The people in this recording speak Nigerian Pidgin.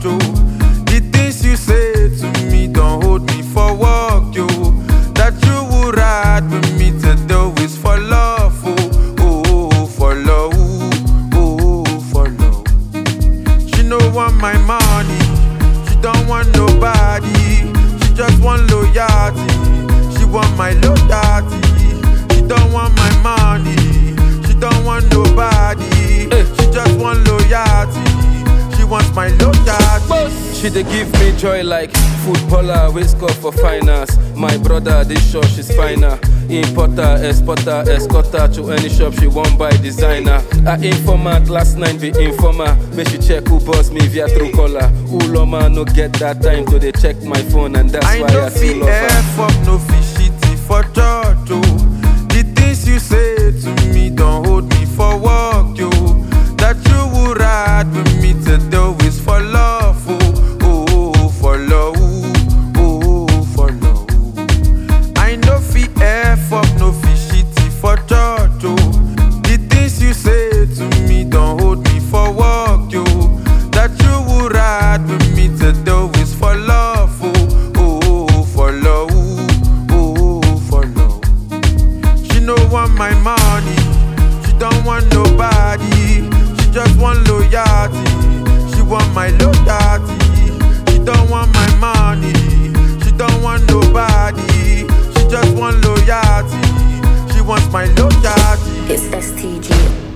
oh. The things you say to me don't hold me for work, yo. That you would ride with me to do is for love, oh, oh, for love, oh, for love. She no want my money, she don't want nobody. She just want loyalty, she want my loyalty. She don't want my money, she don't want nobody. She just want loyalty, she wants my loyalty. She dey give me joy like footballer wey score for finance. My brother dey sure she's finer. Importer, exporter, escorter to any shop she wan buy designer. Her informant last night be informer. Make she check who boss me via Truecaller. Uloma no get that time to dey check my phone and that's why I still love her. F up, no fish shitty for church, oh. The things you say to me don't hold me for work, yo. That you would ride with me to do is for love, oh, oh, for love, oh, for love. I no fi F up, no fish shitty for church, oh. The things you say to me don't hold me for work, yo. That you would ride with me to do is for love, oh, for love, oh, for love. She no want my money, she don't want nobody. She just want loyalty, she want my loyalty. She don't want my money, she don't want nobody. She just want loyalty, she wants my loyalty. It's STG.